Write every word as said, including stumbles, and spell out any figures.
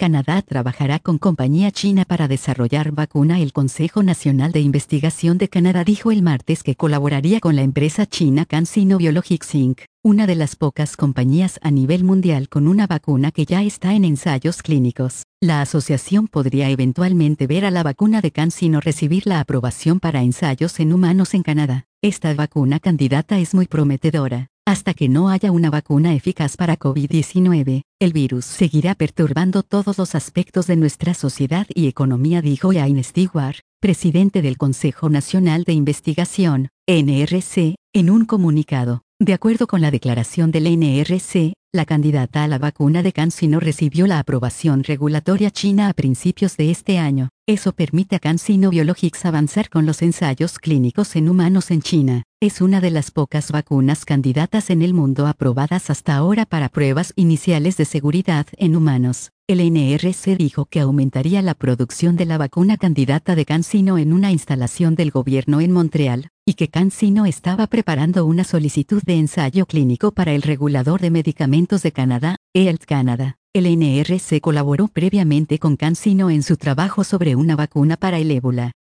Canadá trabajará con compañía china para desarrollar vacuna. El Consejo Nacional de Investigación de Canadá dijo el martes que colaboraría con la empresa china CanSino Biologics incorporated, una de las pocas compañías a nivel mundial con una vacuna que ya está en ensayos clínicos. La asociación podría eventualmente ver a la vacuna de CanSino recibir la aprobación para ensayos en humanos en Canadá. Esta vacuna candidata es muy prometedora. Hasta que no haya una vacuna eficaz para COVID diecinueve, el virus seguirá perturbando todos los aspectos de nuestra sociedad y economía, dijo Ian Stewart, presidente del Consejo Nacional de Investigación, N R C, en un comunicado. De acuerdo con la declaración del N R C, la candidata a la vacuna de CanSino recibió la aprobación regulatoria china a principios de este año. Eso permite a CanSino Biologics avanzar con los ensayos clínicos en humanos en China. Es una de las pocas vacunas candidatas en el mundo aprobadas hasta ahora para pruebas iniciales de seguridad en humanos. El N R C dijo que aumentaría la producción de la vacuna candidata de CanSino en una instalación del gobierno en Montreal, y que CanSino estaba preparando una solicitud de ensayo clínico para el regulador de medicamentos de Canadá, Health Canada. El N R C colaboró previamente con CanSino en su trabajo sobre una vacuna para el ébola.